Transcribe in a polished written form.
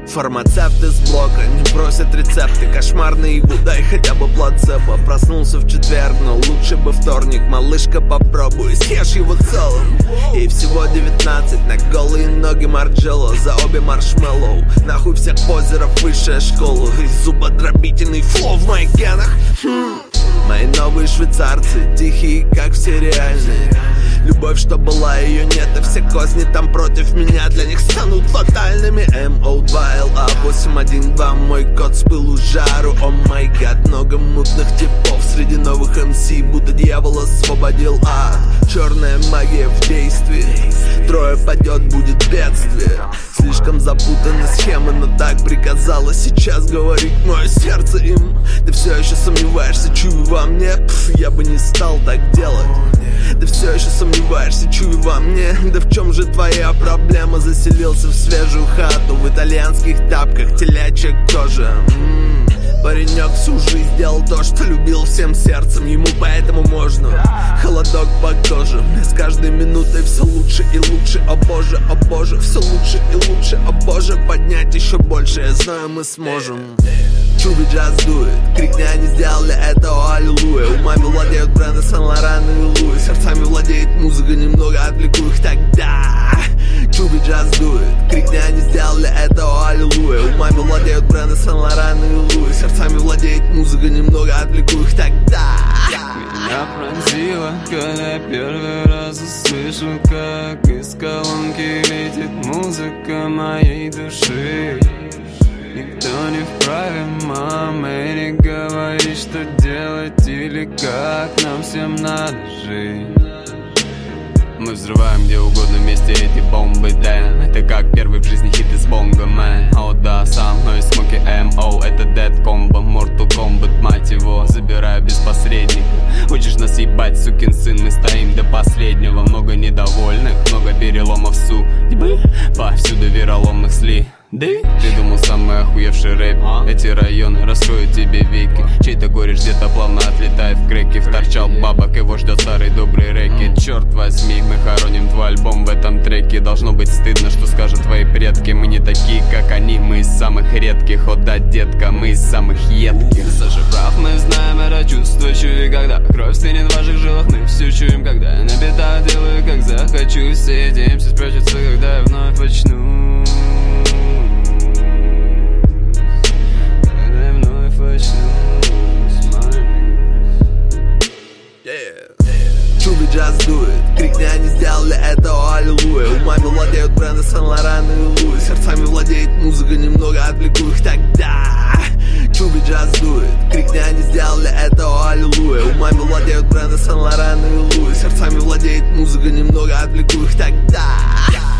Фармацевты с блока не просят рецепты. Кошмарный игу, дай хотя бы плацебо. Проснулся в четверг, но лучше бы вторник. Малышка, попробуй, съешь его целым. И всего 19, на голые ноги Марджелло. За обе маршмеллоу, нахуй всех позеров, высшая школа. И зубодробительный флоу в моих генах. Мои новые швейцарцы, тихие, как все реальные. Любовь, что была, ее нет, и все козни там против меня для них станут фатальными. MO2LA 812, мой код с пылу жару. О май гад, много мутных типов среди новых МС, будто дьявол освободил ад. Черная магия в действии, трое падет, будет бедствие. Слишком запутаны схемы, но так приказало сейчас говорить мое сердце им. Ты все еще сомневаешься, чую во мне? Я бы не стал так делать. Ты все еще сомневаешься, чую во мне? Да в чем же твоя проблема? Заселился в свежую хату, в итальянских тапках, телячья кожа. Паренек всю жизнь делал то, что любил всем сердцем. Ему поэтому можно. Холодок по коже. Мне с каждой минутой все лучше и лучше. О боже, все лучше и лучше. О боже, поднять еще больше. Я знаю, мы сможем. Чуби just do it. Крикни, они сделали это, о аллилуйя. Умами владеют бренды Сан-Лоран и Луи. Сердцами владеет музыка, немного отвлеку их тогда. Чуби just do it. Крикни, они сделали это, о аллилуйя. Умами владеют бренды Сан-Лоран и Луи. Сердцами владеет музыка, немного отвлеку их тогда. Меня пронзило, когда я первый раз услышал, как из колонки летит музыка моей души. Никто не вправе, мама, не говорит, что делать или как нам всем надо жить. Мы взрываем где угодно вместе эти бомбы, да. Это как первый в жизни хит из бонга, мэн. О да, со мной смоки МО, это Dead Combo, Mortal Kombat, мать его. Забираю без посредника. Хочешь нас ебать, сукин сын, мы стоим до последнего. Много недовольных, много переломов судьбы. Повсюду вероломных сли. Да? Ты думал самый охуевший рэп. Эти районы раскроют тебе веки. Чей-то горечь где-то плавно отлетает в креки. Вторчал бабок, его ждет старый добрый рэкет. Черт возьми, мы хороним твой альбом в этом треке. Должно быть стыдно, что скажут твои предки. Мы не такие, как они, мы из самых редких. О да, детка, мы из самых едких. Саша прав, мы знаем это чувство, чую, когда кровь стынет в ваших жилах. Мы все чуем, когда я на бедах делаю, как захочу. Все надеемся спрячутся, когда я вновь очну. Чуби just do it. Крикни, они сделали это, о аллилуйя. Умами владеют бренды Сан-Лоран и Луи. Сердцами владеет музыка, немного отвлеку их тогда. Чуби just do it. Крикни, они сделали это, о аллилуйя. Умами владеют бренды Сан-Лоран и Луи. Сердцами владеет музыка, немного отвлеку их тогда.